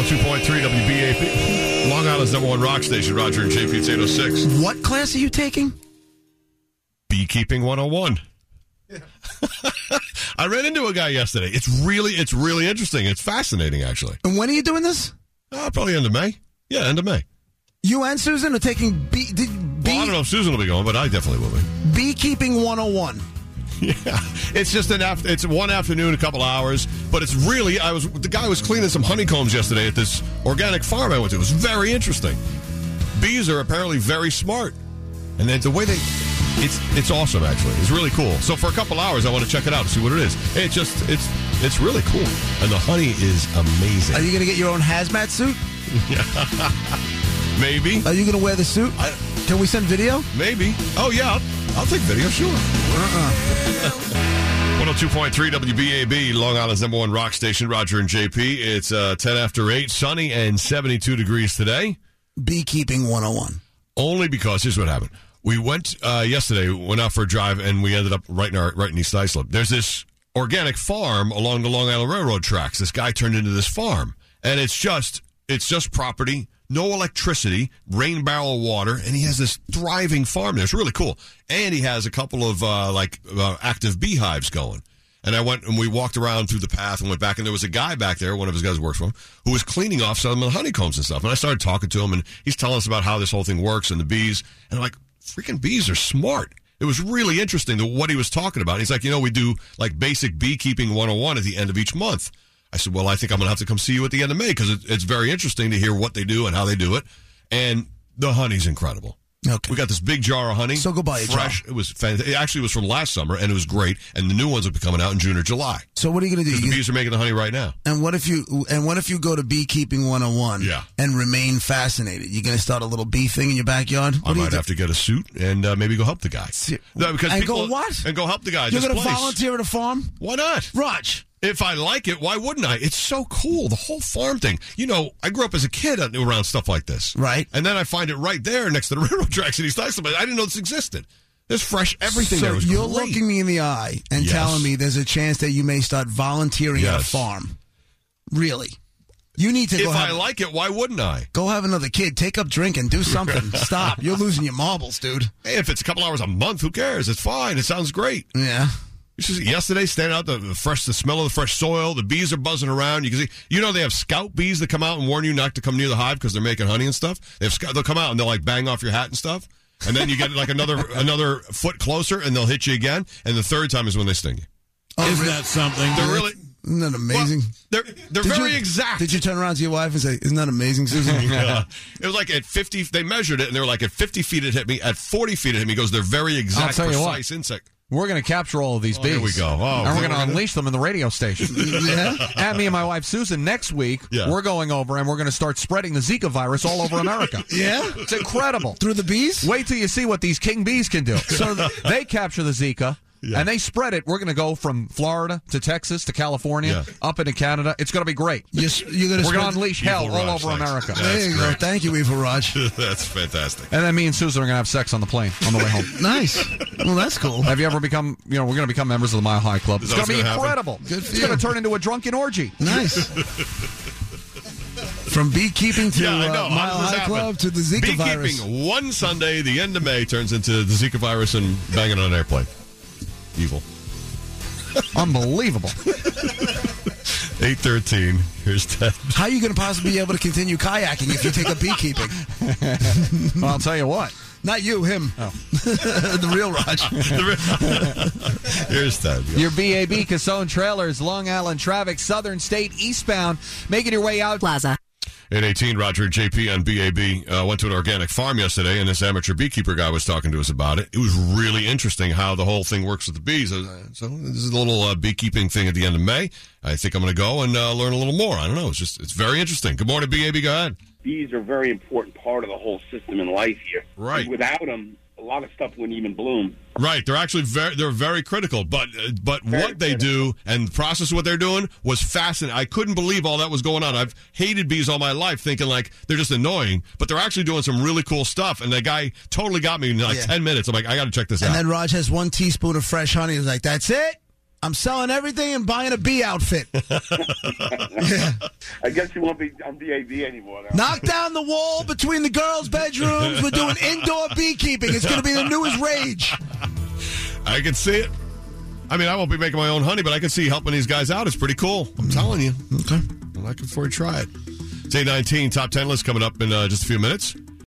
102.3 WBAP. Long Island's number one rock station, Roger and JP. It's 806. What class are you taking? Beekeeping 101. Yeah. I ran into a guy yesterday. It's really interesting. It's fascinating, actually. And when are you doing this? Probably end of May. Yeah, end of May. You and Susan are taking Well, I don't know if Susan will be going, but I definitely will be. Beekeeping 101. Yeah, it's just it's one afternoon, a couple hours, but it's really. The guy was cleaning some honeycombs yesterday at this organic farm I went to. It was very interesting. Bees are apparently very smart, and then the way it's awesome. Actually, it's really cool. So for a couple hours, I want to check it out to see what it is. It's really cool, and the honey is amazing. Are you going to get your own hazmat suit? Maybe. Are you going to wear the suit? Can we send video? Maybe. Oh yeah, I'll take video. Sure. 102.3 WBAB, Long Island's number one rock station, Roger and JP. It's 10 after 8, sunny and 72 degrees today. Beekeeping 101. Only because, here's what happened. We went yesterday, went out for a drive, and we ended up right in East Islip. There's this organic farm along the Long Island Railroad tracks. This guy turned into this farm, and it's just property, no electricity, rain barrel water, and he has this thriving farm there. It's really cool. And he has a couple of active beehives going. And I went and we walked around through the path and went back, and there was a guy back there, one of his guys works for him, who was cleaning off some of the honeycombs and stuff. And I started talking to him, and he's telling us about how this whole thing works and the bees. And I'm like, freaking bees are smart. It was really interesting what he was talking about. And he's like, we do like basic beekeeping 101 at the end of each month. I said, well, I think I'm going to have to come see you at the end of May because it's very interesting to hear what they do and how they do it. And the honey's incredible. Okay. We got this big jar of honey. So go buy a fresh. jar. It was fantastic. It actually was from last summer, and it was great. And the new ones will be coming out in June or July. So what are you going to do? The bees are making the honey right now. And what if you go to Beekeeping 101 and remain fascinated? You're going to start a little bee thing in your backyard? I might have to get a suit and maybe go help the guy. And go what? And go help the guy. You're going to volunteer at a farm? Why not? Raj. If I like it, why wouldn't I? It's so cool, the whole farm thing. I grew up as a kid around stuff like this. Right. And then I find it right there next to the railroad tracks in East Islip. I didn't know this existed. There's fresh everything there. So you're looking me in the eye and telling me there's a chance that you may start volunteering at a farm. Really? You need to go. If I like it, why wouldn't I? Go have another kid. Take up drinking. Do something. Stop. You're losing your marbles, dude. Hey, if it's a couple hours a month, who cares? It's fine. It sounds great. Yeah. Yesterday, standing out the smell of the fresh soil, the bees are buzzing around. You can see, they have scout bees that come out and warn you not to come near the hive because they're making honey and stuff. They'll come out and they'll like bang off your hat and stuff, and then you get like another foot closer and they'll hit you again. And the third time is when they sting you. Oh, isn't that something? They're really. Isn't that amazing? Well, they're very exact. Did you turn around to your wife and say, "Isn't that amazing, Susan?" Yeah. It was like at 50. They measured it and they were like at 50 feet it hit me. At 40 feet it hit me. He goes, they're very exact, precise insect. We're going to capture all of these bees. Here we go. And we're going to unleash them in the radio station. Yeah. And me and my wife, Susan, next week, we're going over and we're going to start spreading the Zika virus all over America. Yeah? It's incredible. Through the bees? Wait till you see what these king bees can do. So they capture the Zika. Yeah. And they spread it. We're going to go from Florida to Texas to California, up into Canada. It's going to be great. We're going to unleash hell all over America. There you go. Thank you, Evil Raj. That's fantastic. And then me and Susan are going to have sex on the plane on the way home. Nice. Well, that's cool. Have you ever become, we're going to become members of the Mile High Club. It's going to be incredible. It's going to turn into a drunken orgy. Nice. From beekeeping to Mile High Club to the Zika virus. Beekeeping one Sunday, the end of May, turns into the Zika virus and banging on an airplane. Evil. Unbelievable. 8:13. Here's Ted. How are you going to possibly be able to continue kayaking if you take up beekeeping? Well, I'll tell you what. Not you, him. Oh. The real Raj. Here's Ted. Your BAB Cassone Trailers, Long Island traffic, Southern State, eastbound, making your way out. Plaza. 8:18, Roger and JP on BAB. Went to an organic farm yesterday, and this amateur beekeeper guy was talking to us about it. It was really interesting how the whole thing works with the bees. So this is a little beekeeping thing at the end of May. I think I'm going to go and learn a little more. I don't know. It's very interesting. Good morning, BAB. Go ahead. Bees are a very important part of the whole system in life here. Right. Without them, a lot of stuff wouldn't even bloom. Right, they're actually very critical. But what they do and the process of what they're doing was fascinating. I couldn't believe all that was going on. I've hated bees all my life, thinking like they're just annoying. But they're actually doing some really cool stuff. And that guy totally got me in 10 minutes. I'm like, I got to check this out. And then Raj has 1 teaspoon of fresh honey. He's like, that's it. I'm selling everything and buying a bee outfit. Yeah. I guess you won't be on BAB anymore now. Knock down the wall between the girls' bedrooms. We're doing indoor beekeeping. It's going to be the newest rage. I can see it. I mean, I won't be making my own honey, but I can see helping these guys out. It's pretty cool. I'm telling you. Okay. I'm liking for you to try it. It's 8:19. Top 10 list coming up in just a few minutes.